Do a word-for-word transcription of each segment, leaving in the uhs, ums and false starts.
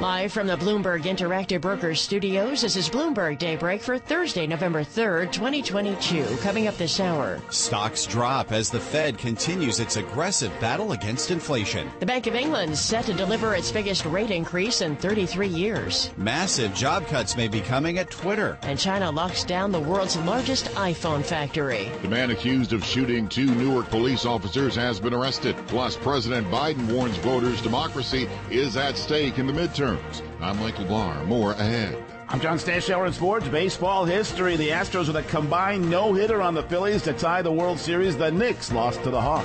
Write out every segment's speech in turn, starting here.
Live from the Bloomberg Interactive Brokers Studios, this is Bloomberg Daybreak for Thursday, November third, twenty twenty-two. Coming up this hour. Stocks drop as the Fed continues its aggressive battle against inflation. The Bank of England set to deliver its biggest rate increase in thirty-three years. Massive job cuts may be coming at Twitter. And China locks down the world's largest iPhone factory. The man accused of shooting two Newark police officers has been arrested. Plus, President Biden warns voters democracy is at stake in the midterms. I'm Michael Barr. More ahead. I'm John Stashower in sports. Baseball history. The Astros with a combined no-hitter on the Phillies to tie the World Series. The Knicks lost to the Hawks.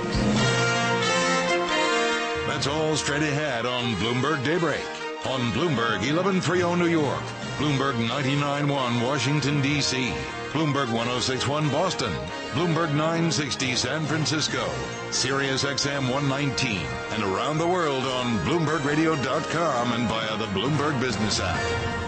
That's all straight ahead on Bloomberg Daybreak. On Bloomberg eleven thirty New York. Bloomberg ninety-nine point one Washington, D C Bloomberg ten sixty-one Boston. Bloomberg nine sixty San Francisco. Sirius X M one nineteen. And around the world on Bloomberg Radio dot com and via the Bloomberg Business app.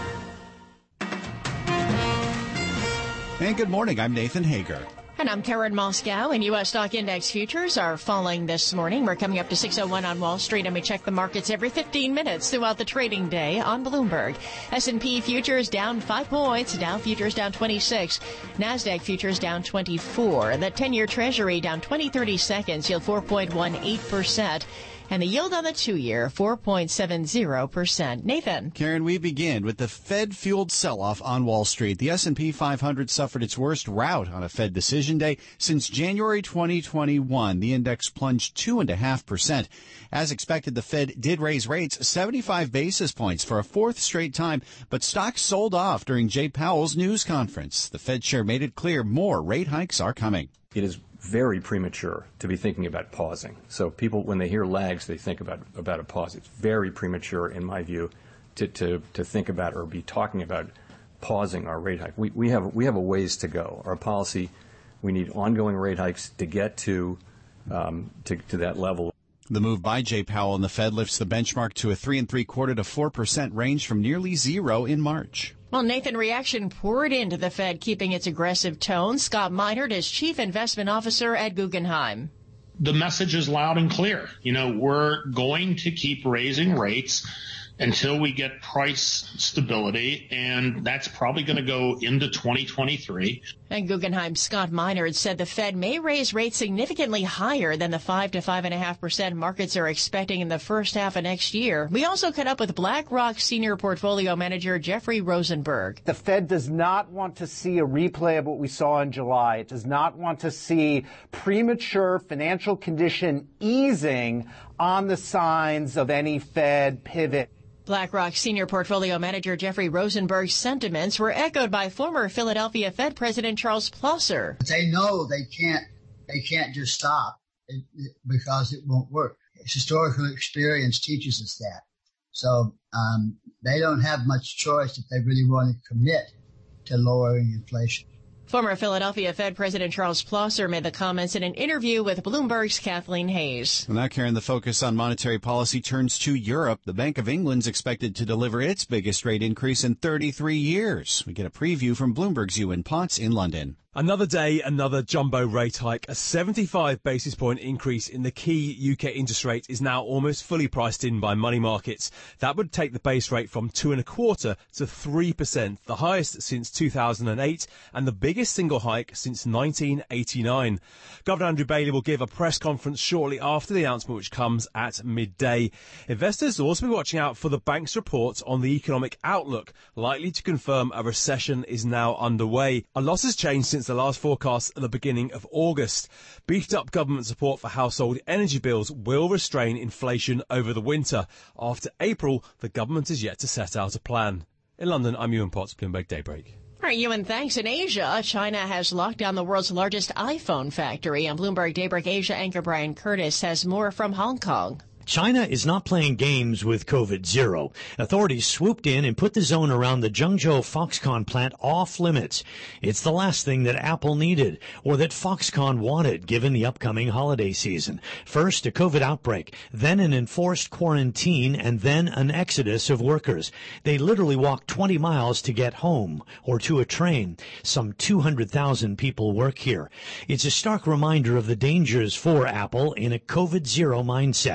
And good morning. I'm Nathan Hager. And I'm Karen Moscow, and U S stock index futures are falling this morning. We're coming up to six oh one on Wall Street, and we check the markets every fifteen minutes throughout the trading day on Bloomberg. S and P futures down five points, Dow futures down twenty-six, NASDAQ futures down twenty-four, and the ten-year Treasury down twenty, thirty seconds, yield four point one eight percent. And the yield on the two-year, four point seven zero percent. Nathan. Karen, we begin with the Fed-fueled sell-off on Wall Street. The S and P five hundred suffered its worst rout on a Fed decision day since January twenty twenty-one. The index plunged two point five percent. As expected, the Fed did raise rates seventy-five basis points for a fourth straight time, but stocks sold off during Jay Powell's news conference. The Fed chair made it clear more rate hikes are coming. It is very premature to be thinking about pausing. So people, when they hear lags, they think about, about a pause. It's very premature, in my view, to, to, to think about or be talking about pausing our rate hike. We, we have, we have a ways to go. Our policy, we need ongoing rate hikes to get to, um, to, to that level. The move by Jay Powell and the Fed lifts the benchmark to a three and three quarter to four percent range from nearly zero in March. Well, Nathan, reaction poured into the Fed, keeping its aggressive tone. Scott Meinert is Chief Investment Officer at Guggenheim. The message is loud and clear. You know, we're going to keep raising rates until we get price stability, and that's probably going to go into twenty twenty-three. And Guggenheim's Scott Meinert said the Fed may raise rates significantly higher than the five to five point five percent markets are expecting in the first half of next year. We also caught up with BlackRock Senior Portfolio Manager Jeffrey Rosenberg. The Fed does not want to see a replay of what we saw in July. It does not want to see premature financial condition easing on the signs of any Fed pivot. BlackRock Senior Portfolio Manager Jeffrey Rosenberg's sentiments were echoed by former Philadelphia Fed President Charles Plosser. They know they can't, they can't just stop it, it, because it won't work. Historical experience teaches us that. So um, they don't have much choice if they really want to commit to lowering inflation. Former Philadelphia Fed President Charles Plosser made the comments in an interview with Bloomberg's Kathleen Hayes. Well, now, Karen, the focus on monetary policy turns to Europe. The Bank of England's expected to deliver its biggest rate increase in thirty-three years. We get a preview from Bloomberg's Ewan Potts in London. Another day, another jumbo rate hike. A seventy-five basis point increase in the key U K interest rate is now almost fully priced in by money markets. That would take the base rate from two and a quarter to three percent, the highest since two thousand eight and the biggest single hike since nineteen eighty-nine. Governor Andrew Bailey will give a press conference shortly after the announcement, which comes at midday. Investors will also be watching out for the bank's report on the economic outlook, likely to confirm a recession is now underway. A lot has changed since the last forecast at the beginning of August. Beefed up government support for household energy bills will restrain inflation over the winter. After April, the government is yet to set out a plan. In London, I'm Ewan Potts, Bloomberg Daybreak. All right, Ewan, thanks. In Asia, China has locked down the world's largest iPhone factory. On Bloomberg Daybreak Asia anchor Brian Curtis has more from Hong Kong. China is not playing games with COVID zero. Authorities swooped in and put the zone around the Zhengzhou Foxconn plant off limits. It's the last thing that Apple needed, or that Foxconn wanted, given the upcoming holiday season. First, a COVID outbreak, then an enforced quarantine, and then an exodus of workers. They literally walked twenty miles to get home, or to a train. Some two hundred thousand people work here. It's a stark reminder of the dangers for Apple in a COVID zero mindset.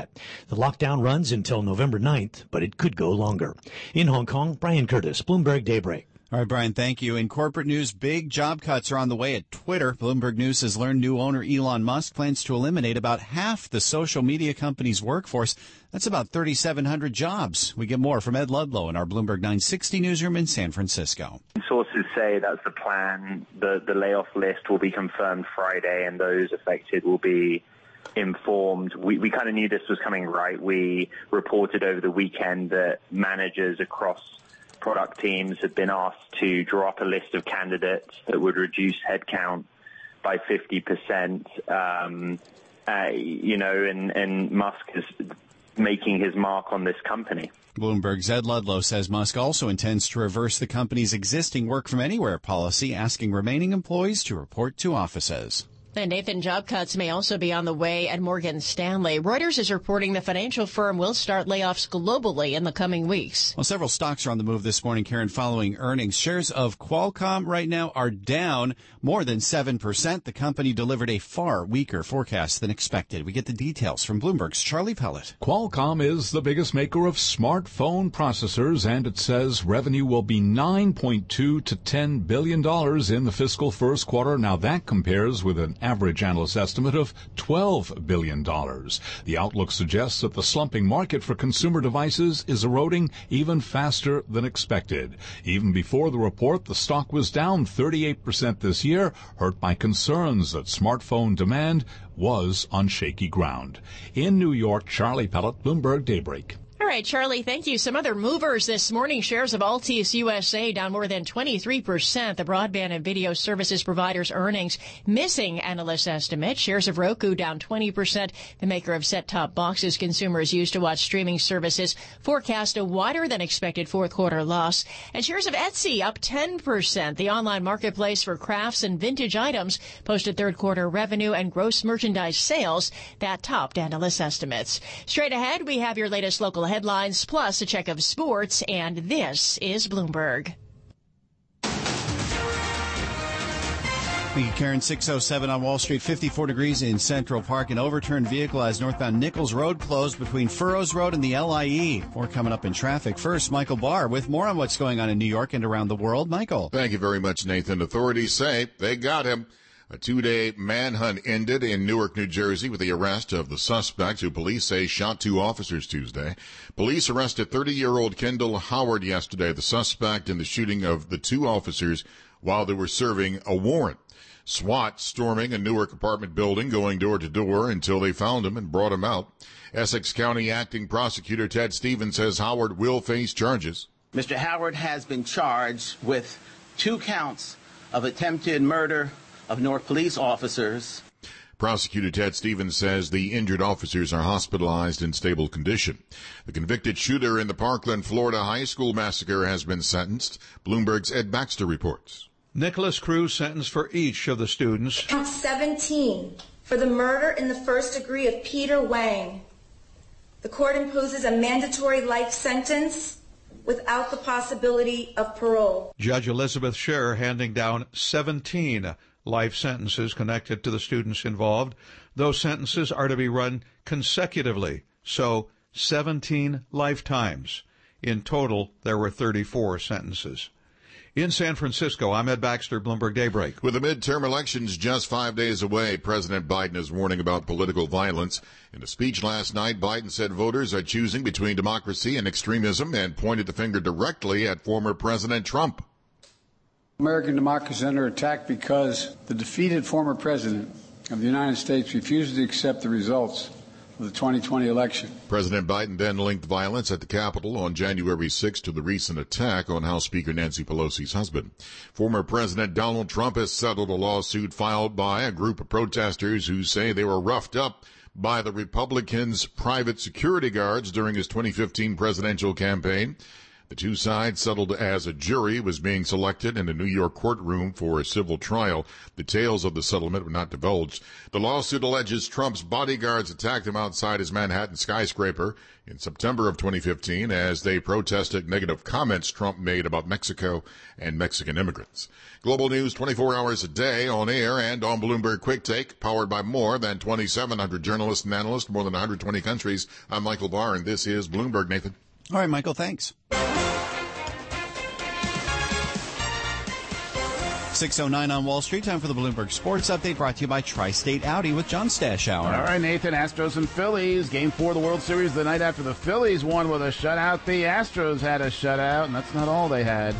The lockdown runs until November ninth, but it could go longer. In Hong Kong, Brian Curtis, Bloomberg Daybreak. All right, Brian, thank you. In corporate news, big job cuts are on the way at Twitter. Bloomberg News has learned new owner Elon Musk plans to eliminate about half the social media company's workforce. That's about thirty-seven hundred jobs. We get more from Ed Ludlow in our Bloomberg nine sixty newsroom in San Francisco. Sources say that's the plan. The, the layoff list will be confirmed Friday, and those affected will be informed. We, we kind of knew this was coming, right? We reported over the weekend that managers across product teams have been asked to draw up a list of candidates that would reduce headcount by fifty percent. Um, uh, you know, and, and Musk is making his mark on this company. Bloomberg's Ed Ludlow says Musk also intends to reverse the company's existing work from anywhere policy, asking remaining employees to report to offices. And Nathan, job cuts may also be on the way at Morgan Stanley. Reuters is reporting the financial firm will start layoffs globally in the coming weeks. Well, several stocks are on the move this morning, Karen, following earnings. Shares of Qualcomm right now are down more than seven percent. The company delivered a far weaker forecast than expected. We get the details from Bloomberg's Charlie Pellet. Qualcomm is the biggest maker of smartphone processors, and it says revenue will be nine point two to ten billion dollars in the fiscal first quarter. Now that compares with an average analyst estimate of twelve billion dollars. The outlook suggests that the slumping market for consumer devices is eroding even faster than expected. Even before the report, the stock was down thirty-eight percent this year, hurt by concerns that smartphone demand was on shaky ground. In New York, Charlie Pellet, Bloomberg Daybreak. All right, Charlie, thank you. Some other movers this morning. Shares of Altice U S A down more than twenty-three percent. The broadband and video services provider's earnings missing analyst estimates. Shares of Roku down twenty percent. The maker of set-top boxes consumers use to watch streaming services forecast a wider than expected fourth quarter loss. And shares of Etsy up ten percent. The online marketplace for crafts and vintage items posted third quarter revenue and gross merchandise sales that topped analyst estimates. Straight ahead, we have your latest local headlines, plus a check of sports, and this is Bloomberg. Thank you, Karen. six oh seven on Wall Street, fifty-four degrees in Central Park. An overturned vehicle has northbound Nichols Road closed between Furrows Road and the L I E. More coming up in traffic. First, Michael Barr with more on what's going on in New York and around the world. Michael. Thank you very much, Nathan. Authorities say they got him. A two-day manhunt ended in Newark, New Jersey with the arrest of the suspect who police say shot two officers Tuesday. Police arrested thirty-year-old Kendall Howard yesterday, the suspect in the shooting of the two officers while they were serving a warrant. SWAT storming a Newark apartment building, going door to door until they found him and brought him out. Essex County Acting Prosecutor Ted Stevens says Howard will face charges. Mister Howard has been charged with two counts of attempted murder of Newark police officers. Prosecutor Ted Stevens says the injured officers are hospitalized in stable condition. The convicted shooter in the Parkland, Florida high school massacre has been sentenced. Bloomberg's Ed Baxter reports. Nicholas Cruz sentenced for each of the students. Count seventeen for the murder in the first degree of Peter Wang. The court imposes a mandatory life sentence without the possibility of parole. Judge Elizabeth Scher handing down seventeen life sentences connected to the students involved. Those sentences are to be run consecutively, so seventeen lifetimes. In total, there were thirty-four sentences. In San Francisco, I'm Ed Baxter, Bloomberg Daybreak. With the midterm elections just five days away, President Biden is warning about political violence. In a speech last night, Biden said voters are choosing between democracy and extremism and pointed the finger directly at former President Trump. American democracy is under attack because the defeated former president of the United States refuses to accept the results of the twenty twenty election. President Biden then linked violence at the Capitol on January sixth to the recent attack on House Speaker Nancy Pelosi's husband. Former President Donald Trump has settled a lawsuit filed by a group of protesters who say they were roughed up by the Republicans' private security guards during his twenty fifteen presidential campaign. The two sides settled as a jury was being selected in a New York courtroom for a civil trial. Details of the settlement were not divulged. The lawsuit alleges Trump's bodyguards attacked him outside his Manhattan skyscraper in September of twenty fifteen as they protested negative comments Trump made about Mexico and Mexican immigrants. Global news twenty-four hours a day on air and on Bloomberg Quick Take, powered by more than twenty-seven hundred journalists and analysts, more than one hundred twenty countries. I'm Michael Barr, and this is Bloomberg. Nathan. All right, Michael, thanks. six oh nine on Wall Street. Time for the Bloomberg Sports Update, brought to you by Tri-State Audi with John Stashower. All right, Nathan. Astros and Phillies. Game four of the World Series the night after the Phillies won with a shutout. The Astros had a shutout, and that's not all they had.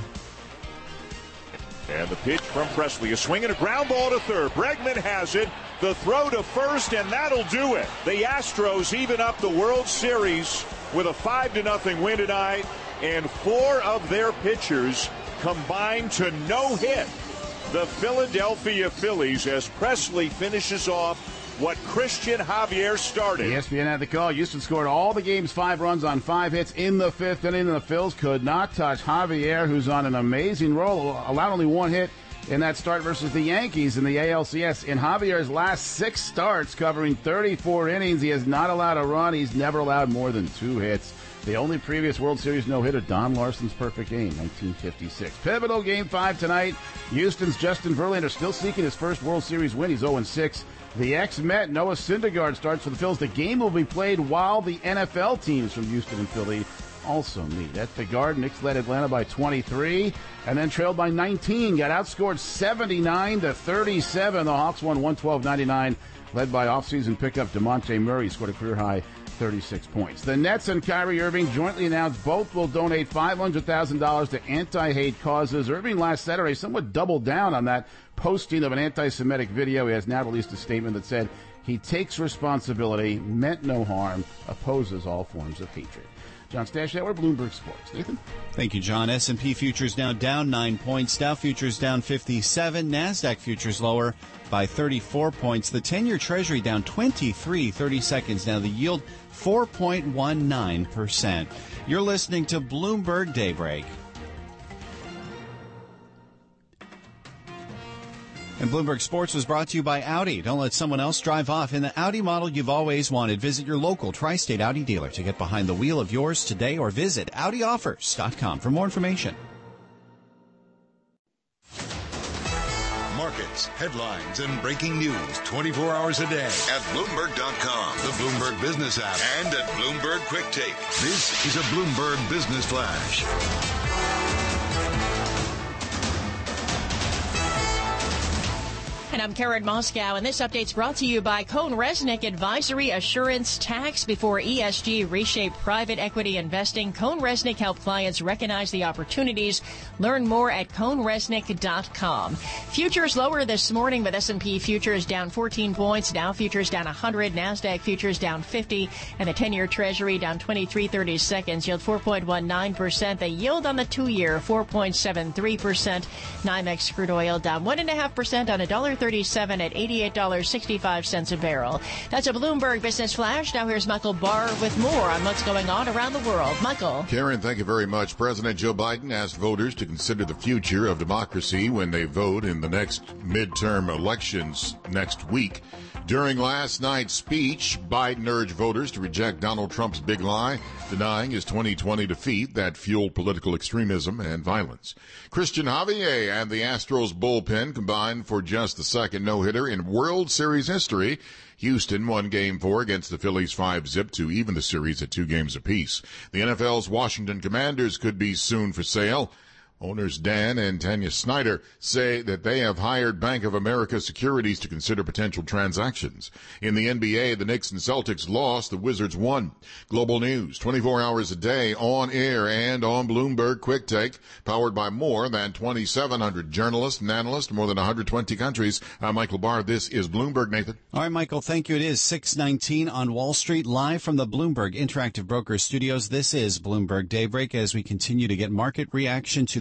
And the pitch from Presley. A swing and a ground ball to third. Bregman has it. The throw to first, and that'll do it. The Astros even up the World Series with a five to nothing win tonight, and four of their pitchers combined to no hit the Philadelphia Phillies as Presley finishes off what Christian Javier started. E S P N had the call. Houston scored all the game's five runs on five hits in the fifth inning, and the Phils could not touch Javier, who's on an amazing roll, allowed only one hit in that start versus the Yankees in the A L C S. In Javier's last six starts, covering thirty-four innings, he has not allowed a run. He's never allowed more than two hits. The only previous World Series no-hitter, Don Larson's perfect game, nineteen fifty-six. Pivotal Game five tonight. Houston's Justin Verlander still seeking his first World Series win. He's oh and six. The ex-Met, Noah Syndergaard, starts for the Phils. The game will be played while the N F L teams from Houston and Philly also meet. At the Garden, Knicks led Atlanta by twenty-three and then trailed by nineteen. Got outscored seventy-nine to thirty-seven. The Hawks won one twelve ninety-nine, led by offseason pickup DeMonte Murray, scored a career-high thirty-six points. The Nets and Kyrie Irving jointly announced both will donate five hundred thousand dollars to anti-hate causes. Irving last Saturday somewhat doubled down on that posting of an anti-Semitic video. He has now released a statement that said he takes responsibility, meant no harm, opposes all forms of hatred. John Stashower, Bloomberg Sports. Nathan? Thank you, John. S and P futures now down nine points. Dow futures down fifty-seven. NASDAQ futures lower by thirty-four points. The ten-year Treasury down twenty-three, thirty seconds. Now the yield four point one nine percent. You're listening to Bloomberg Daybreak. And Bloomberg Sports was brought to you by Audi. Don't let someone else drive off in the Audi model you've always wanted. Visit your local Tri-State Audi dealer to get behind the wheel of yours today, or visit Audi Offers dot com for more information. Markets, headlines, and breaking news twenty-four hours a day at Bloomberg dot com, the Bloomberg Business app, and at Bloomberg Quick Take. This is a Bloomberg Business Flash. And I'm Karen Moscow, and this update's brought to you by CohnReznick Advisory Assurance Tax. Before E S G reshaped private equity investing, CohnReznick helped clients recognize the opportunities. Learn more at Cohn Reznick dot com. Futures lower this morning, with S and P futures down fourteen points, Dow futures down one hundred, NASDAQ futures down fifty, and the ten-year Treasury down twenty-three thirty seconds, yield four point one nine percent. The yield on the two-year, four point seven three percent. NYMEX crude oil down one point five percent on one dollar thirty-seven at eighty-eight dollars and sixty-five cents a barrel. That's a Bloomberg Business Flash. Now here's Michael Barr with more on what's going on around the world. Michael. Karen, thank you very much. President Joe Biden asked voters to consider the future of democracy when they vote in the next midterm elections next week. During last night's speech, Biden urged voters to reject Donald Trump's big lie, denying his twenty twenty defeat that fueled political extremism and violence. Christian Javier and the Astros bullpen combined for just the second no-hitter in World Series history. Houston won Game four against the Phillies five zip to even the series at two games apiece. The N F L's Washington Commanders could be soon for sale. Owners Dan and Tanya Snyder say that they have hired Bank of America Securities to consider potential transactions. In the N B A, the Knicks and Celtics lost, the Wizards won. Global news, twenty-four hours a day, on air and on Bloomberg Quick Take, powered by more than twenty-seven hundred journalists and analysts, more than one hundred twenty countries. I'm Michael Barr. This is Bloomberg. Nathan. All right, Michael, thank you. It is six nineteen on Wall Street, live from the Bloomberg Interactive Brokers Studios. This is Bloomberg Daybreak as we continue to get market reaction to the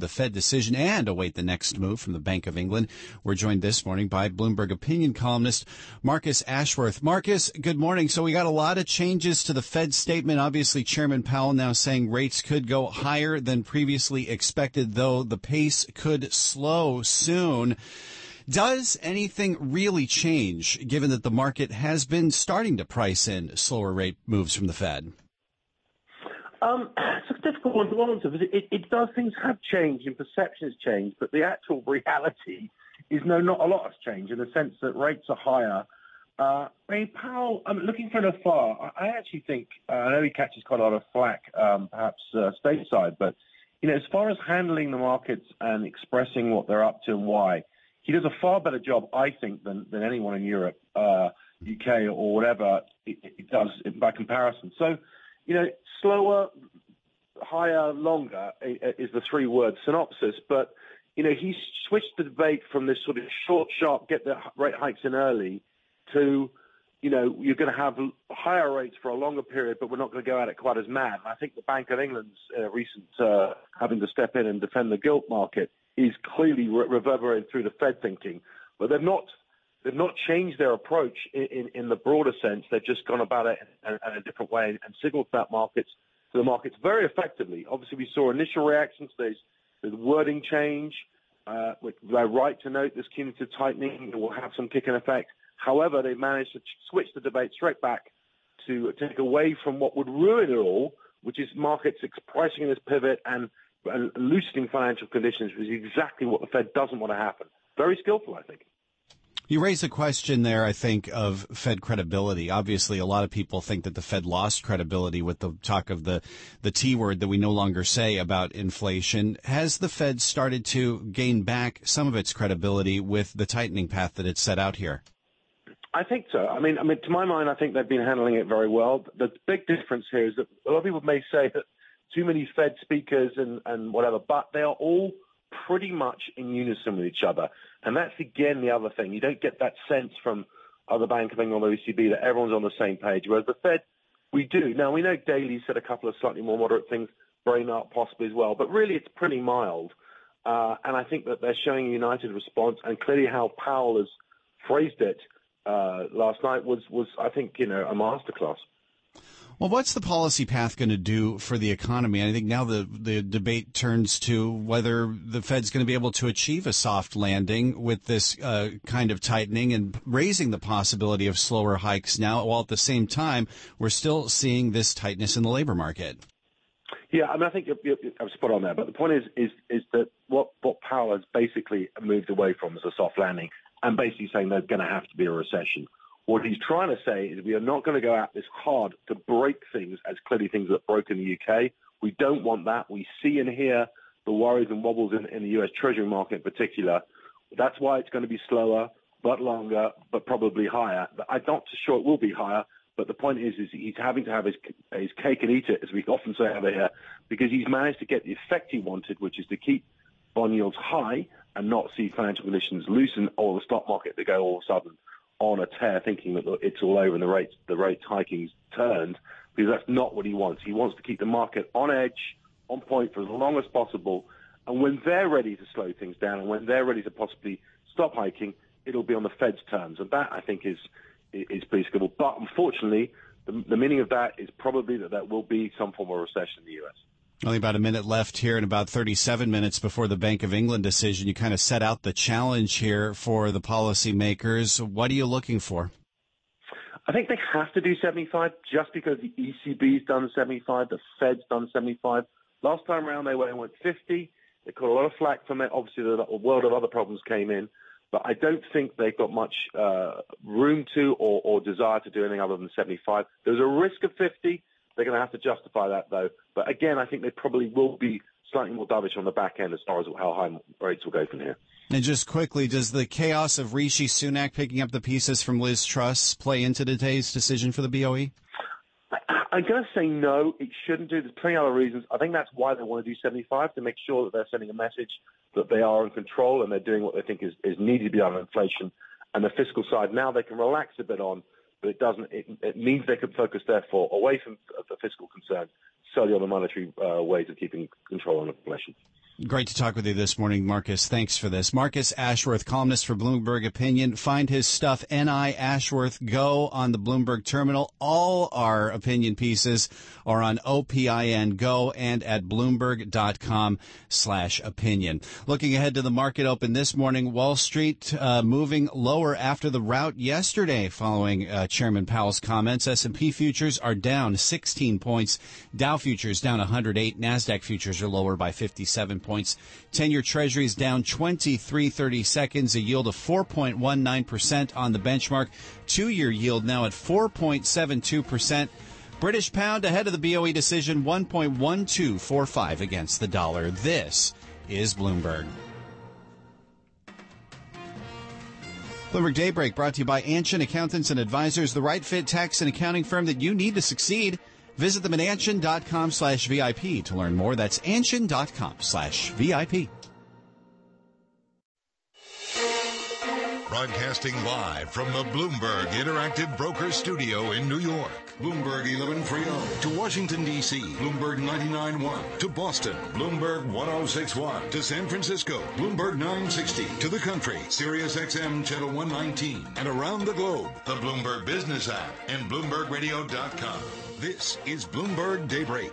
the Fed decision and await the next move from the Bank of England. We're joined this morning by Bloomberg opinion columnist Marcus Ashworth. Marcus, good morning. So we got a lot of changes to the Fed statement. Obviously, Chairman Powell now saying rates could go higher than previously expected, though the pace could slow soon. Does anything really change, given that the market has been starting to price in slower rate moves from the Fed? Um, it's a difficult one to answer because it, it does, things have changed and perceptions changed, but the actual reality is no, not a lot has changed in the sense that rates are higher. Uh, I mean, Powell, I'm looking from afar. I, I actually think, uh, I know he catches quite a lot of flack, um, perhaps uh, stateside, but, you know, as far as handling the markets and expressing what they're up to and why, he does a far better job, I think, than, than anyone in Europe, uh, U K or whatever it, it does by comparison. So, you know, slower, higher, longer is the three-word synopsis. But, you know, he switched the debate from this sort of short, sharp, get the rate hikes in early to, you know, you're going to have higher rates for a longer period, but we're not going to go at it quite as mad. And I think the Bank of England's uh, recent uh, having to step in and defend the gilt market is clearly re- reverberating through the Fed thinking. But they've not they've not changed their approach in, in, in the broader sense. They've just gone about it in, in a different way and signaled that markets to the markets very effectively. Obviously, we saw initial reactions. There's, there's wording change. Uh, they're right to note this cumulative tightening will have some kick in effect. However, they've managed to switch the debate straight back to take away from what would ruin it all, which is markets pricing in this pivot and and loosening financial conditions, which is exactly what the Fed doesn't want to happen. Very skillful, I think. You raised a question there, I think, of Fed credibility. Obviously, a lot of people think that the Fed lost credibility with the talk of the, the T word that we no longer say about inflation. Has the Fed started to gain back some of its credibility with the tightening path that it's set out here? I think so. I mean, I mean, to my mind, I think they've been handling it very well. The big difference here is that a lot of people may say that too many Fed speakers and, and whatever, but they are all pretty much in unison with each other. And that's, again, the other thing. You don't get that sense from other Bank of England or the E C B that everyone's on the same page, whereas the Fed, we do. Now, we know Daly said a couple of slightly more moderate things, Brainard possibly as well, but really it's pretty mild. Uh, and I think that they're showing a united response, and clearly how Powell has phrased it uh, last night was, was, I think, you know, a masterclass. Well, what's the policy path going to do for the economy? I think now the, the debate turns to whether the Fed's going to be able to achieve a soft landing with this uh, kind of tightening and raising the possibility of slower hikes now, while at the same time we're still seeing this tightness in the labor market. Yeah, I mean, I think you're, you're, I'm spot on there. But the point is, is, is that what, what Powell has basically moved away from is a soft landing and basically saying there's going to have to be a recession. What he's trying to say is we are not going to go at this hard to break things as clearly things that broke in the U K. We don't want that. We see and hear the worries and wobbles in, in the U S Treasury market in particular. That's why it's going to be slower, but longer, but probably higher. I'm not sure it will be higher, but the point is, is he's having to have his, his cake and eat it, as we often say over here, because he's managed to get the effect he wanted, which is to keep bond yields high and not see financial conditions loosen or the stock market to go all of a sudden on a tear, thinking that it's all over and the rates the rates hiking's turned, because that's not what he wants. He wants to keep the market on edge, on point for as long as possible, and when they're ready to slow things down and when they're ready to possibly stop hiking, it'll be on the Fed's terms, and that I think is is pretty skillful. But unfortunately, the, the meaning of that is probably that there will be some form of recession in the U S. Only about a minute left here and about thirty-seven minutes before the Bank of England decision. You kind of set out the challenge here for the policymakers. What are you looking for? I think they have to do seventy-five just because the E C B's done seventy-five, the Fed's done seventy-five. Last time around they went and went fifty. They caught a lot of flack from it. Obviously, the world of other problems came in. But I don't think they've got much uh, room to or, or desire to do anything other than seventy-five. There's a risk of fifty. They're going to have to justify that, though. But again, I think they probably will be slightly more dovish on the back end as far as how high rates will go from here. And just quickly, does the chaos of Rishi Sunak picking up the pieces from Liz Truss play into today's decision for the B O E? I, I'm going to say no, it shouldn't do. There's plenty of other reasons. I think that's why they want to do seventy-five, to make sure that they're sending a message that they are in control and they're doing what they think is, is needed to be done on inflation. And the fiscal side, now they can relax a bit on. But it doesn't. It, it means they can focus, therefore, away from the fiscal concerns, solely on the monetary uh, ways of keeping control on inflation. Great to talk with you this morning, Marcus. Thanks for this. Marcus Ashworth, columnist for Bloomberg Opinion. Find his stuff, N I Ashworth Go, on the Bloomberg terminal. All our opinion pieces are on O P I N Go and at Bloomberg.com slash opinion. Looking ahead to the market open this morning, Wall Street uh, moving lower after the rout yesterday following uh, Chairman Powell's comments. S and P futures are down sixteen points. Dow futures down one hundred eight. NASDAQ futures are lower by fifty-seven points. ten-year Treasuries down twenty-three thirty-seconds, a yield of four point one nine percent on the benchmark. Two-year yield now at four point seven two percent. British pound ahead of the B O E decision, one point one two four five against the dollar. This is Bloomberg. Bloomberg Daybreak brought to you by Anshin Accountants and Advisors, the right fit tax and accounting firm that you need to succeed. Visit them at anshin.com slash VIP to learn more. That's anshin.com slash VIP. Broadcasting live from the Bloomberg Interactive Brokers Studio in New York. Bloomberg eleven thirty to Washington, D C Bloomberg ninety-nine point one to Boston. Bloomberg ten sixty-one to San Francisco. Bloomberg nine sixty to the country. Sirius X M Channel one nineteen. And around the globe, the Bloomberg Business app and Bloomberg Radio dot com. This is Bloomberg Daybreak.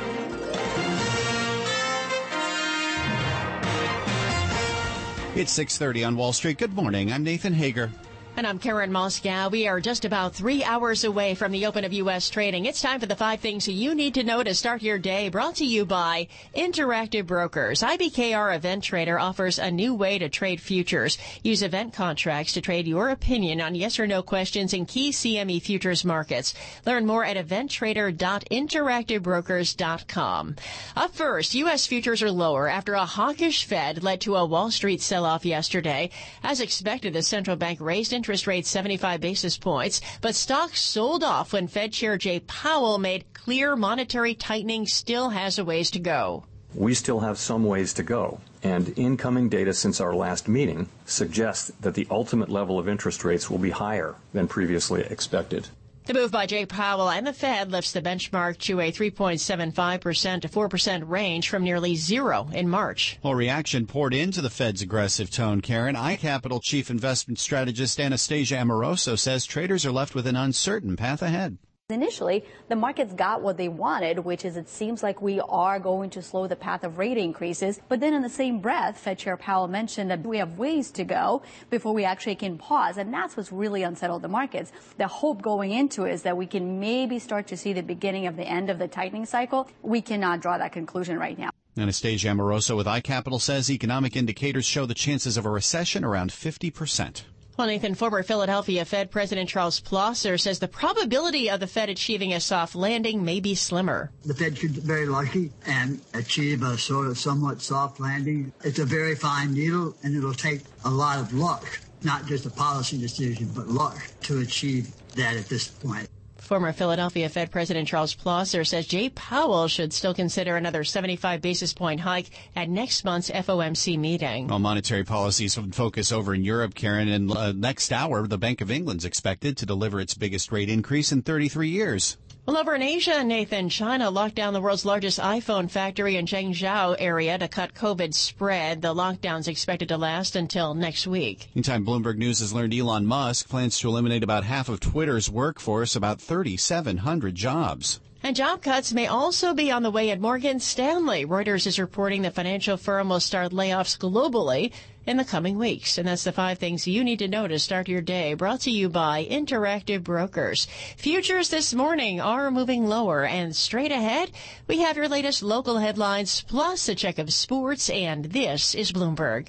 It's six thirty on Wall Street. Good morning. I'm Nathan Hager. And I'm Karen Moscow. We are just about three hours away from the open of U S trading. It's time for the five things you need to know to start your day, brought to you by Interactive Brokers. I B K R Event Trader offers a new way to trade futures. Use event contracts to trade your opinion on yes or no questions in key C M E futures markets. Learn more at event trader dot interactive brokers dot com. Up first, U S futures are lower after a hawkish Fed led to a Wall Street sell-off yesterday. As expected, the central bank raised interest Interest rate seventy-five basis points, but stocks sold off when Fed Chair Jay Powell made clear monetary tightening still has a ways to go. We still have some ways to go, and incoming data since our last meeting suggests that the ultimate level of interest rates will be higher than previously expected. The move by Jay Powell and the Fed lifts the benchmark to a three point seven five percent to four percent range from nearly zero in March. Well, reaction poured into the Fed's aggressive tone, Karen. iCapital chief investment strategist Anastasia Amoroso says traders are left with an uncertain path ahead. Initially, the markets got what they wanted, which is it seems like we are going to slow the path of rate increases. But then in the same breath, Fed Chair Powell mentioned that we have ways to go before we actually can pause. And that's what's really unsettled the markets. The hope going into it is that we can maybe start to see the beginning of the end of the tightening cycle. We cannot draw that conclusion right now. Anastasia Amoroso with iCapital says economic indicators show the chances of a recession around fifty percent. Well, Nathan, former Philadelphia Fed President Charles Plosser says the probability of the Fed achieving a soft landing may be slimmer. The Fed should be very lucky and achieve a sort of somewhat soft landing. It's a very fine needle, and it'll take a lot of luck, not just a policy decision, but luck to achieve that at this point. Former Philadelphia Fed President Charles Plosser says Jay Powell should still consider another seventy-five basis point hike at next month's F O M C meeting. Well, monetary policies will focus over in Europe, Karen. And uh, next hour, the Bank of England's expected to deliver its biggest rate increase in thirty-three years. Well, over in Asia, Nathan, China locked down the world's largest iPhone factory in Zhengzhou area to cut COVID spread. The lockdown's expected to last until next week. Meantime, Bloomberg News has learned Elon Musk plans to eliminate about half of Twitter's workforce, about thirty-seven hundred jobs. And job cuts may also be on the way at Morgan Stanley. Reuters is reporting the financial firm will start layoffs globally in the coming weeks. And that's the five things you need to know to start your day, brought to you by Interactive Brokers. Futures this morning are moving lower, and straight ahead, we have your latest local headlines, plus a check of sports, and this is Bloomberg.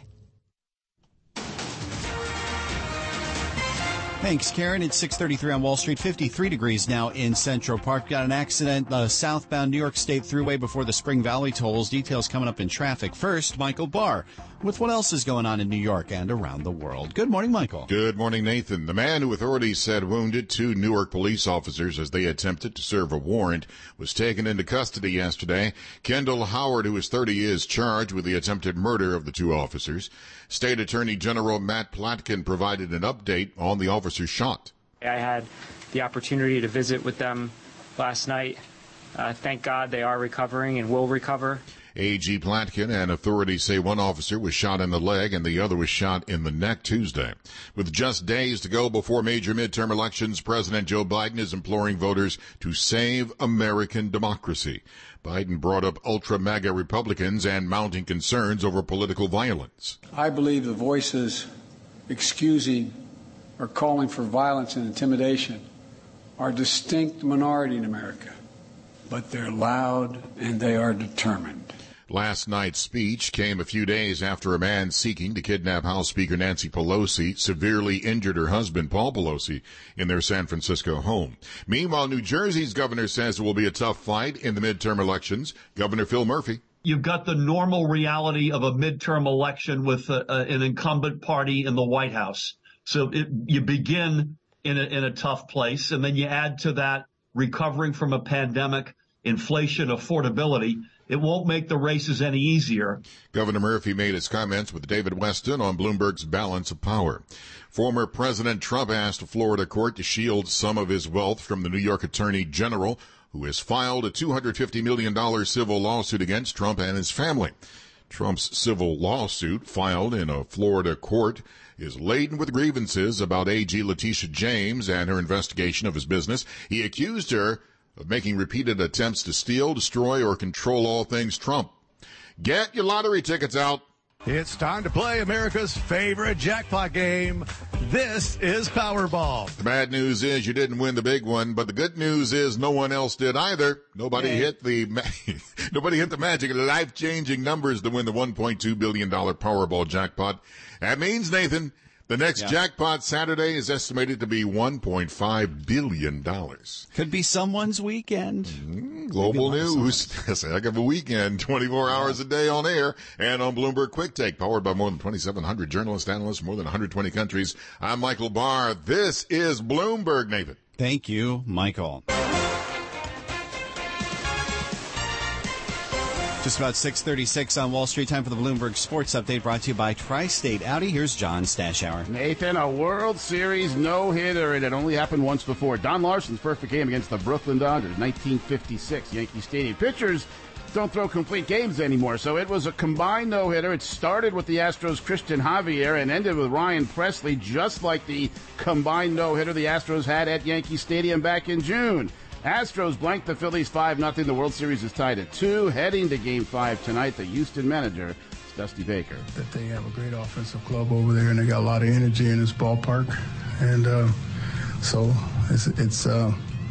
Thanks, Karen. It's six thirty-three on Wall Street, fifty-three degrees now in Central Park. Got an accident uh, southbound New York State Thruway before the Spring Valley tolls. Details coming up in traffic. First, Michael Barr with what else is going on in New York and around the world. Good morning, Michael. Good morning, Nathan. The man who authorities said wounded two Newark police officers as they attempted to serve a warrant was taken into custody yesterday. Kendall Howard, who is thirty, is charged with the attempted murder of the two officers. State Attorney General Matt Platkin provided an update on the officers shot. I had the opportunity to visit with them last night. Uh, thank God they are recovering and will recover. A G Platkin and authorities say one officer was shot in the leg and the other was shot in the neck Tuesday. With just days to go before major midterm elections, President Joe Biden is imploring voters to save American democracy. Biden brought up ultra-MAGA Republicans and mounting concerns over political violence. I believe the voices excusing or calling for violence and intimidation are a distinct minority in America, but they're loud and they are determined. Last night's speech came a few days after a man seeking to kidnap House Speaker Nancy Pelosi severely injured her husband, Paul Pelosi, in their San Francisco home. Meanwhile, New Jersey's governor says it will be a tough fight in the midterm elections. Governor Phil Murphy. You've got the normal reality of a midterm election with a, a, an incumbent party in the White House. So it, you begin in a, in a tough place, and then you add to that recovering from a pandemic, inflation, affordability. It won't make the races any easier. Governor Murphy made his comments with David Weston on Bloomberg's Balance of Power. Former President Trump asked a Florida court to shield some of his wealth from the New York Attorney General, who has filed a two hundred fifty million dollars civil lawsuit against Trump and his family. Trump's civil lawsuit, filed in a Florida court, is laden with grievances about A G Letitia James and her investigation of his business. He accused her of making repeated attempts to steal, destroy, or control all things Trump. Get your lottery tickets out. It's time to play America's favorite jackpot game. This is Powerball. The bad news is you didn't win the big one, but the good news is no one else did either. Nobody hey. hit the ma- nobody hit the magic life-changing numbers to win the one point two billion dollars Powerball jackpot. That means, Nathan, the next yeah. jackpot Saturday is estimated to be one point five billion dollars. Could be someone's weekend. Mm, global news. That's a heck of a weekend. twenty-four hours a day on air and on Bloomberg Quick Take, powered by more than twenty-seven hundred journalists, analysts, more than one hundred twenty countries. I'm Michael Barr. This is Bloomberg, Nathan. Thank you, Michael. Just about six thirty-six on Wall Street. Time for the Bloomberg Sports Update, brought to you by Tri-State Audi. Here's John Stashower. Nathan, a World Series no-hitter, and it only happened once before. Don Larsen's perfect game against the Brooklyn Dodgers, nineteen fifty-six, Yankee Stadium. Pitchers don't throw complete games anymore, so it was a combined no-hitter. It started with the Astros' Christian Javier and ended with Ryan Presley, just like the combined no-hitter the Astros had at Yankee Stadium back in June. Astros blanked the Phillies five nothing. The World Series is tied at two. Heading to Game five tonight, the Houston manager, Dusty Baker. That they have a great offensive club over there, and they got a lot of energy in this ballpark. And uh, so it's, it's uh,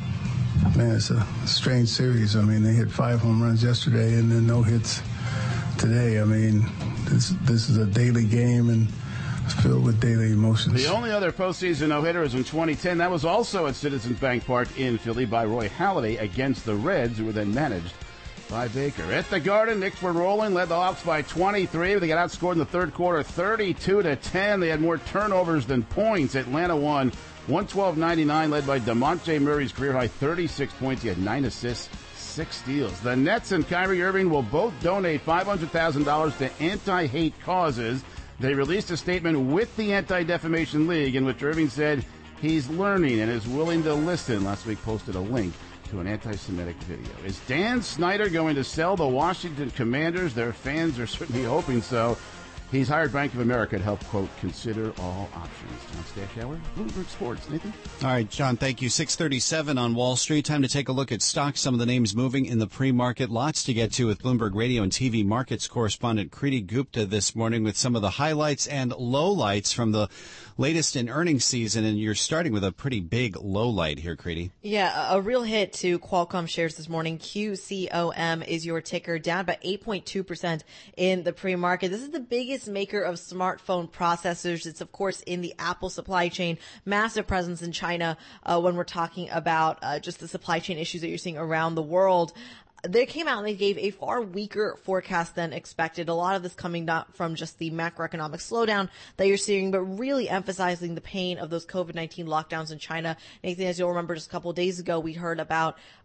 man, it's a strange series. I mean, they hit five home runs yesterday and then no hits today. I mean, this this is a daily game, and filled with daily emotions. The only other postseason no-hitter is in twenty ten. That was also at Citizens Bank Park in Philly by Roy Halladay against the Reds, who were then managed by Baker. At the Garden, Knicks were rolling, led the Hawks by twenty-three. They got outscored in the third quarter, thirty-two to ten. They had more turnovers than points. Atlanta won one twelve ninety-nine, led by DeMonte Murray's career-high thirty-six points. He had nine assists, six steals. The Nets and Kyrie Irving will both donate five hundred thousand dollars to anti-hate causes. They released a statement with the Anti-Defamation League in which Irving said he's learning and is willing to listen. Last week posted a link to an anti-Semitic video. Is Dan Snyder going to sell the Washington Commanders? Their fans are certainly hoping so. He's hired Bank of America to help, quote, consider all options. John Stashower, Bloomberg Sports. Nathan? All right, John, thank you. six thirty-seven on Wall Street. Time to take a look at stocks, some of the names moving in the pre-market. Lots to get to with Bloomberg Radio and T V markets correspondent Kriti Gupta this morning with some of the highlights and lowlights from the latest in earnings season. And you're starting with a pretty big lowlight here, Kriti. Yeah, a real hit to Qualcomm shares this morning. Q C O M is your ticker, down by eight point two percent in the pre-market. This is the biggest maker of smartphone processors. It's, of course, in the Apple supply chain. Massive presence in China uh, when we're talking about uh, just the supply chain issues that you're seeing around the world. They came out and they gave a far weaker forecast than expected. A lot of this coming not from just the macroeconomic slowdown that you're seeing, but really emphasizing the pain of those COVID nineteen lockdowns in China. Nathan, as you'll remember, just a couple of days ago, we heard about uh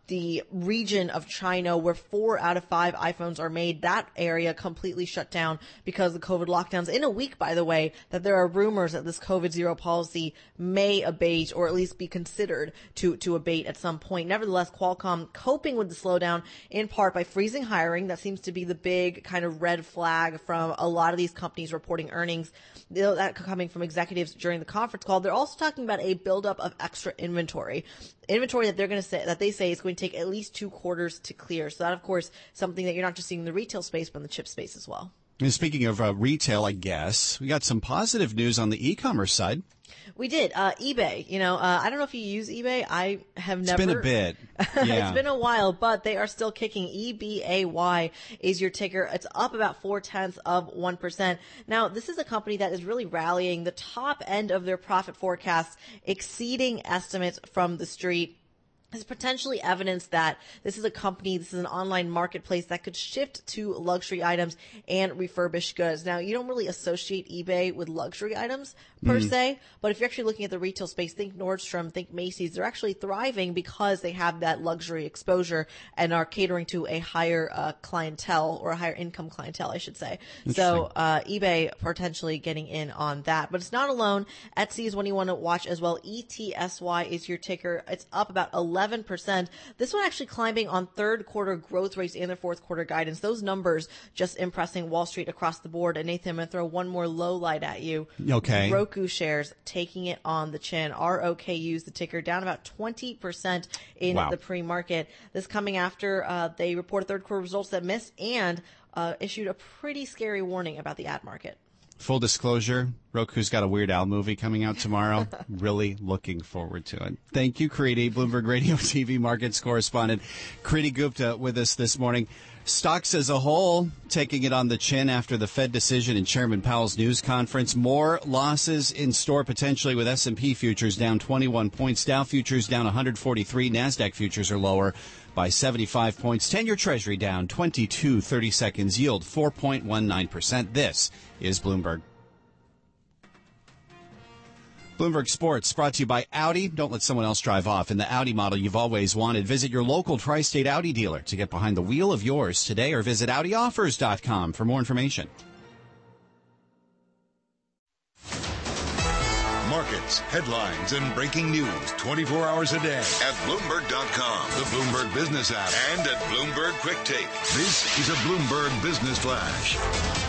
the region of China where four out of five iPhones are made. That area completely shut down because of COVID lockdowns. In a week, by the way, that there are rumors that this COVID zero policy may abate or at least be considered to, to abate at some point. Nevertheless, Qualcomm coping with the slowdown in part by freezing hiring. That seems to be the big kind of red flag from a lot of these companies reporting earnings. That coming from executives during the conference call. They're also talking about a buildup of extra inventory. Inventory that they're going to say, that they say is going to take at least two quarters to clear. So that, of course, something that you're not just seeing in the retail space, but in the chip space as well. And speaking of uh, retail, I guess, we got some positive news on the e-commerce side. We did. Uh, eBay, you know, uh, I don't know if you use eBay. I have never. It's been a bit. Yeah. It's been a while, but they are still kicking. E B A Y is your ticker. It's up about four tenths of one percent. Now, this is a company that is really rallying the top end of their profit forecasts, exceeding estimates from the street. Is potentially evidence that this is a company, this is an online marketplace that could shift to luxury items and refurbished goods. Now, you don't really associate eBay with luxury items per mm. se, but if you're actually looking at the retail space, think Nordstrom, think Macy's, they're actually thriving because they have that luxury exposure and are catering to a higher uh, clientele or a higher income clientele, I should say. So uh, eBay potentially getting in on that. But it's not alone. Etsy is one you want to watch as well. E T S Y is your ticker. It's up about eleven percent. This one actually climbing on third quarter growth rates and their fourth quarter guidance. Those numbers just impressing Wall Street across the board. And Nathan, I'm going to throw one more low light at you. Okay. Roku shares taking it on the chin. R O K U's the ticker, down about twenty percent in wow. the pre-market. This coming after uh, they reported third quarter results that missed and uh, issued a pretty scary warning about the ad market. Full disclosure, Roku's got a Weird Al movie coming out tomorrow. Really looking forward to it. Thank you, Kriti, Bloomberg Radio T V markets correspondent. Kriti Gupta with us this morning. Stocks as a whole taking it on the chin after the Fed decision and Chairman Powell's news conference. More losses in store potentially with S and P futures down twenty-one points. Dow futures down one hundred forty-three. NASDAQ futures are lower by seventy-five points. ten-year Treasury down twenty-two thirty seconds. Yield four point one nine percent. This is Bloomberg. Bloomberg Sports brought to you by Audi. Don't let someone else drive off in the Audi model you've always wanted. Visit your local tri-state Audi dealer to get behind the wheel of yours today or visit Audi Offers dot com for more information. Markets, headlines, and breaking news twenty-four hours a day at Bloomberg dot com, the Bloomberg Business app, and at Bloomberg Quick Take. This is a Bloomberg Business Flash.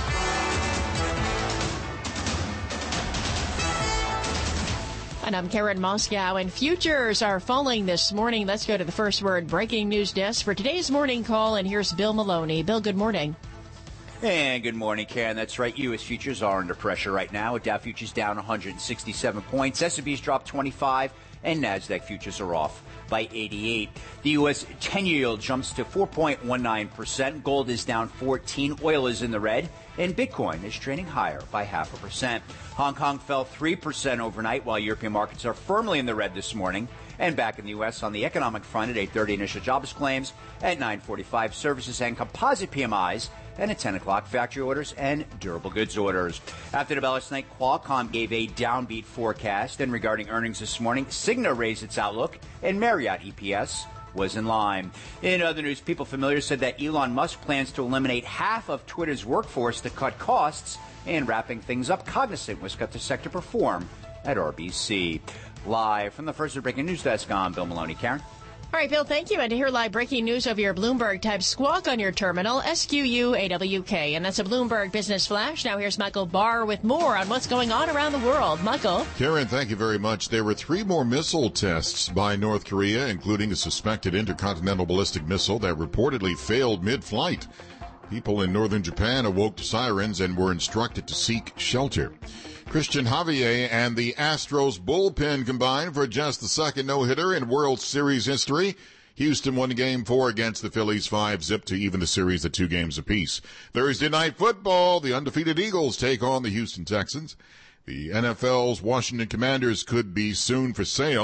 And I'm Karen Moscow, and futures are falling this morning. Let's go to the First Word breaking news desk for today's morning call, and here's Bill Maloney. Bill, good morning. And good morning, Karen. That's right. U S futures are under pressure right now. Dow futures down one hundred sixty-seven points. S and P's dropped twenty-five, and NASDAQ futures are off by eighty-eight. The U S ten-year yield jumps to four point one nine percent. Gold is down fourteen. Oil is in the red. And Bitcoin is trading higher by half a percent. Hong Kong fell three percent overnight, while European markets are firmly in the red this morning. And back in the U S on the economic front at eight thirty, initial jobs claims, at nine forty-five, services and composite P M Is, and at ten o'clock, factory orders and durable goods orders. After the bell last night, Qualcomm gave a downbeat forecast. And regarding earnings this morning, Cigna raised its outlook, and Marriott E P S was in line. In other news, people familiar said that Elon Musk plans to eliminate half of Twitter's workforce to cut costs. And wrapping things up, Cognizant was cut to sector perform at R B C. Live from the First Word breaking news desk, I'm Bill Maloney. Karen? All right, Bill, thank you. And to hear live breaking news over your Bloomberg, type squawk on your terminal, S Q U A W K. And that's a Bloomberg Business Flash. Now here's Michael Barr with more on what's going on around the world. Michael. Karen, thank you very much. There were three more missile tests by North Korea, including a suspected intercontinental ballistic missile that reportedly failed mid-flight. People in northern Japan awoke to sirens and were instructed to seek shelter. Christian Javier and the Astros bullpen combined for just the second no-hitter in World Series history. Houston won game four against the Phillies, five zip to even the series at two games apiece. Thursday night football, the undefeated Eagles take on the Houston Texans. The N F L's Washington Commanders could be soon for sale.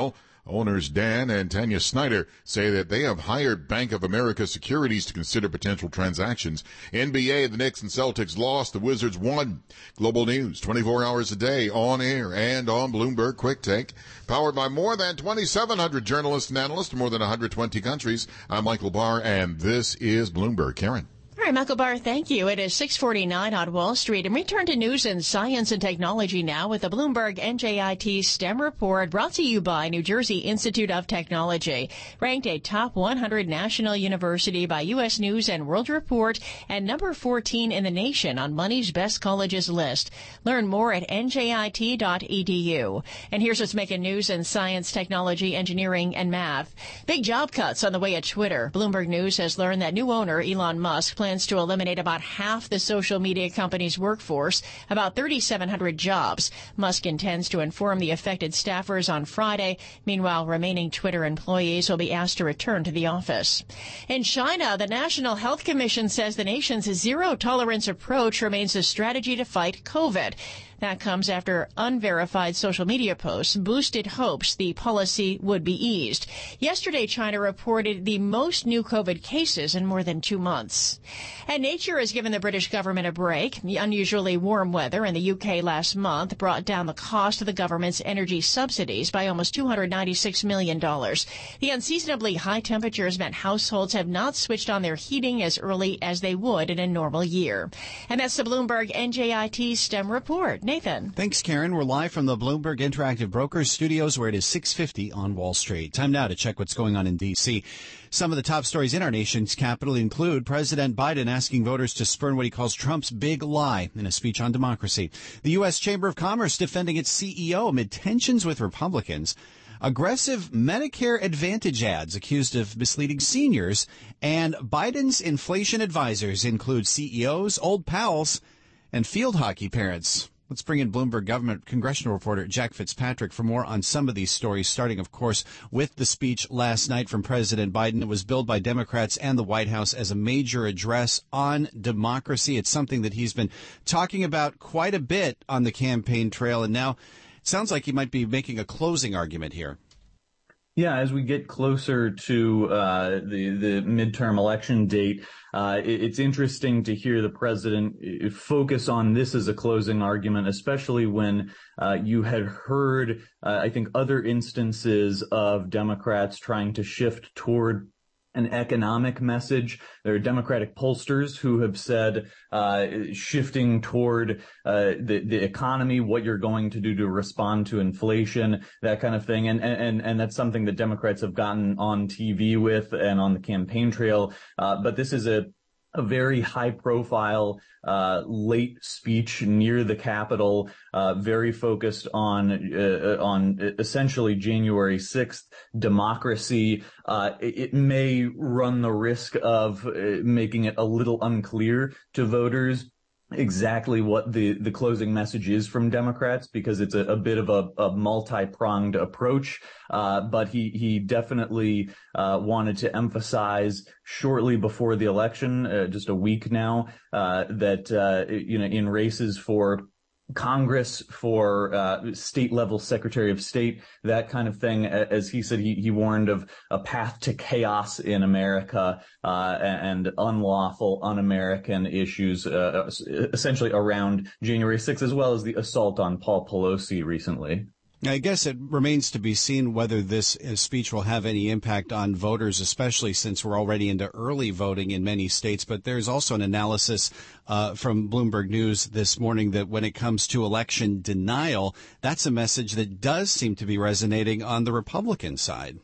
Owners Dan and Tanya Snyder say that they have hired Bank of America Securities to consider potential transactions. N B A, the Knicks and Celtics lost. The Wizards won. Global news, twenty-four hours a day, on air and on Bloomberg Quick Take. Powered by more than twenty-seven hundred journalists and analysts in more than one hundred twenty countries. I'm Michael Barr, and this is Bloomberg. Karen. All right, Michael Barr, thank you. It is six forty-nine on Wall Street. And we turn to news in science and technology now with the Bloomberg N J I T STEM report brought to you by New Jersey Institute of Technology. Ranked a top one hundred national university by U S News and World Report and number fourteen in the nation on Money's Best Colleges list. Learn more at N J I T dot E D U. And here's what's making news in science, technology, engineering, and math. Big job cuts on the way at Twitter. Bloomberg News has learned that new owner Elon Musk plans to eliminate about half the social media company's workforce, about thirty-seven hundred jobs. Musk intends to inform the affected staffers on Friday. Meanwhile, remaining Twitter employees will be asked to return to the office. In China, the National Health Commission says the nation's zero-tolerance approach remains a strategy to fight COVID. That comes after unverified social media posts boosted hopes the policy would be eased. Yesterday, China reported the most new COVID cases in more than two months. And nature has given the British government a break. The unusually warm weather in the U K last month brought down the cost of the government's energy subsidies by almost two hundred ninety-six million dollars. The unseasonably high temperatures meant households have not switched on their heating as early as they would in a normal year. And that's the Bloomberg N J I T STEM report. Nathan. Thanks, Karen. We're live from the Bloomberg Interactive Brokers studios where it is six fifty on Wall Street. Time now to check what's going on in D C. Some of the top stories in our nation's capital include President Biden asking voters to spurn what he calls Trump's big lie in a speech on democracy. The U S Chamber of Commerce defending its C E O amid tensions with Republicans. Aggressive Medicare Advantage ads accused of misleading seniors. And Biden's inflation advisors include C E Os, old pals, and field hockey parents. Let's bring in Bloomberg government congressional reporter Jack Fitzpatrick for more on some of these stories, starting, of course, with the speech last night from President Biden. It was billed by Democrats and the White House as a major address on democracy. It's something that he's been talking about quite a bit on the campaign trail, and now it sounds like he might be making a closing argument here. Yeah, as we get closer to uh, the the midterm election date, uh, it, it's interesting to hear the president focus on this as a closing argument, especially when uh, you had heard, uh, I think, other instances of Democrats trying to shift toward an economic message. There are Democratic pollsters who have said uh, shifting toward uh, the, the economy, what you're going to do to respond to inflation, that kind of thing. And, and, and that's something that Democrats have gotten on T V with and on the campaign trail. Uh, but this is a a very high-profile uh, late speech near the Capitol, uh, very focused on uh, on essentially January sixth democracy. Uh, it, it may run the risk of uh, making it a little unclear to voters exactly what the, the closing message is from Democrats, because it's a, a bit of a, a multi-pronged approach. Uh, but he, he definitely uh, wanted to emphasize shortly before the election, uh, just a week now, uh, that, uh, you know, in races for Congress, for uh, state-level Secretary of State, that kind of thing. As he said, he, he warned of a path to chaos in America uh, and unlawful, un-American issues, uh, essentially around January sixth, as well as the assault on Paul Pelosi recently. I guess it remains to be seen whether this speech will have any impact on voters, especially since we're already into early voting in many states. But there's also an analysis uh, from Bloomberg News this morning that when it comes to election denial, that's a message that does seem to be resonating on the Republican side.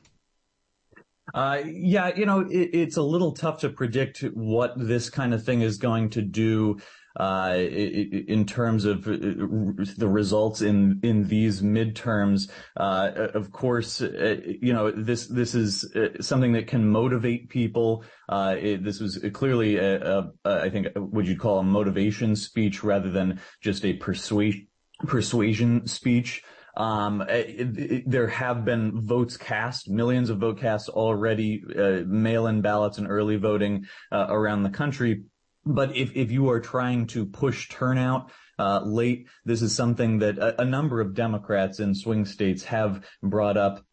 Uh, yeah, you know, it, it's a little tough to predict what this kind of thing is going to do Uh, in terms of the results in, in these midterms. Uh, of course, uh, you know, this, this is something that can motivate people. Uh, it, this was clearly a, a, a, I think, what you'd call a motivation speech rather than just a persuasion, persuasion speech. Um, it, it, there have been votes cast, millions of vote casts already, uh, mail-in ballots and early voting, uh, around the country. But if, if you are trying to push turnout uh, late, this is something that a, a number of Democrats in swing states have brought up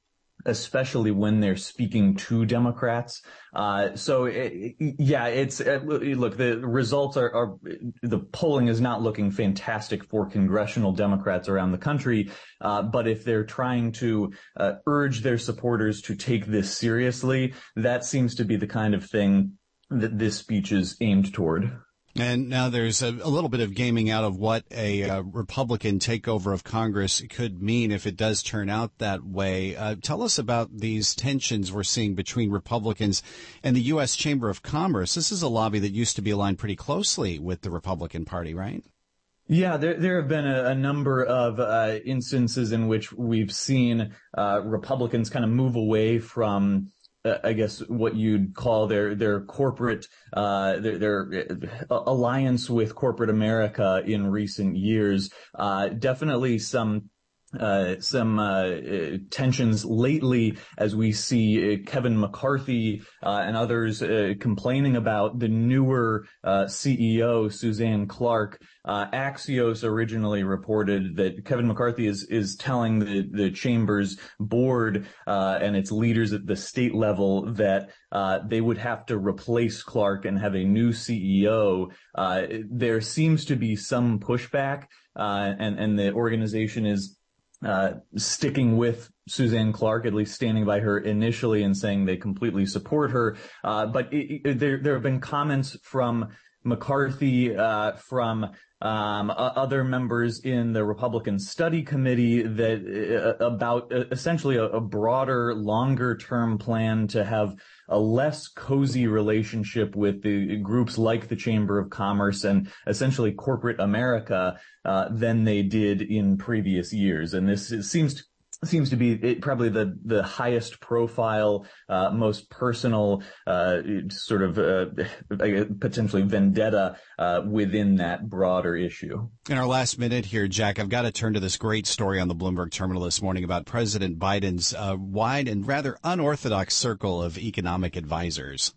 especially when they're speaking to Democrats. Uh, so, it, yeah, it's uh, look, the results are, are the polling is not looking fantastic for congressional Democrats around the country. Uh, but if they're trying to uh, urge their supporters to take this seriously, that seems to be the kind of thing that this speech is aimed toward. And now there's a, a little bit of gaming out of what a uh, Republican takeover of Congress could mean if it does turn out that way. Uh, tell us about these tensions we're seeing between Republicans and the U S Chamber of Commerce. This is a lobby that used to be aligned pretty closely with the Republican Party, right? Yeah, there there have been a, a number of uh, instances in which we've seen uh, Republicans kind of move away from I guess what you'd call their their corporate uh, their, their alliance with corporate America in recent years. Uh, definitely some. Uh, some uh, tensions lately as we see uh, Kevin McCarthy uh, and others uh, complaining about the newer uh, C E O, Suzanne Clark. Uh, Axios originally reported that Kevin McCarthy is is telling the, the Chamber's board uh, and its leaders at the state level that uh, they would have to replace Clark and have a new C E O. Uh, there seems to be some pushback, uh, and, and the organization is Uh, sticking with Suzanne Clark, at least standing by her initially and saying they completely support her. Uh, but it, it, there, there have been comments from McCarthy, uh, from um, uh, other members in the Republican Study Committee that uh, about uh, essentially a, a broader, longer-term plan to have a less cozy relationship with the groups like the Chamber of Commerce and essentially corporate America uh, than they did in previous years. And this it seems to seems to be it, probably the, the highest profile, uh, most personal, uh, sort of, uh, potentially vendetta, uh, within that broader issue. In our last minute here, Jack, I've got to turn to this great story on the Bloomberg terminal this morning about President Biden's, uh, wide and rather unorthodox circle of economic advisors.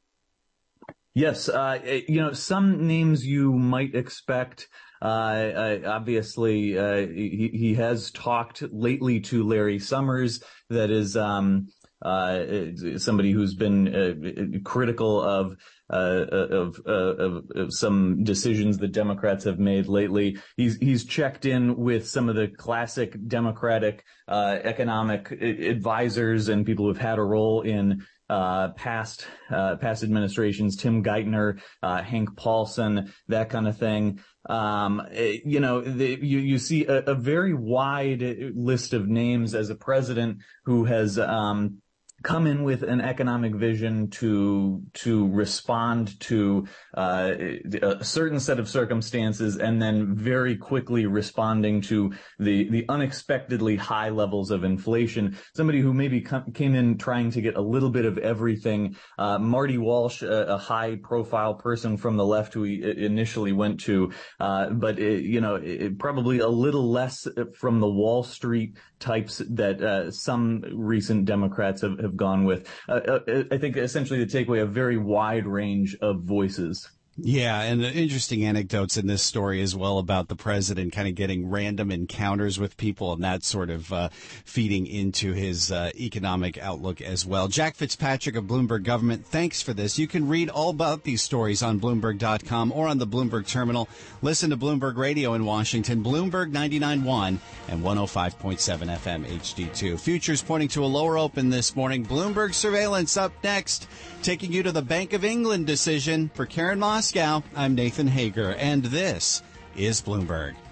Yes. Uh, you know, some names you might expect. Uh, uh, obviously, uh, he, he has talked lately to Larry Summers, that is, um, uh, somebody who's been uh, critical of, uh, of, uh, of, of some decisions that Democrats have made lately. He's, he's checked in with some of the classic Democratic, uh, economic advisors and people who've had a role in Uh, past, uh, past administrations, Tim Geithner, uh, Hank Paulson, that kind of thing. Um, it, you know, the, you, you see a, a very wide list of names as a president who has, um, come in with an economic vision to to respond to uh, a certain set of circumstances, and then very quickly responding to the the unexpectedly high levels of inflation. Somebody who maybe com- came in trying to get a little bit of everything. Uh, Marty Walsh, a, a high-profile person from the left who he initially went to, uh, but it, you know, it, probably a little less from the Wall Street types that uh, some recent Democrats have, have gone with. Uh, I think essentially the takeaway, a very wide range of voices. Yeah, and interesting anecdotes in this story as well about the president kind of getting random encounters with people and that sort of uh, feeding into his uh, economic outlook as well. Jack Fitzpatrick of Bloomberg Government, thanks for this. You can read all about these stories on Bloomberg dot com or on the Bloomberg Terminal. Listen to Bloomberg Radio in Washington, Bloomberg ninety-nine point one and one oh five point seven F M H D two. Futures pointing to a lower open this morning. Bloomberg surveillance up next, taking you to the Bank of England decision. For Karen Moss, I'm Nathan Hager, and this is Bloomberg.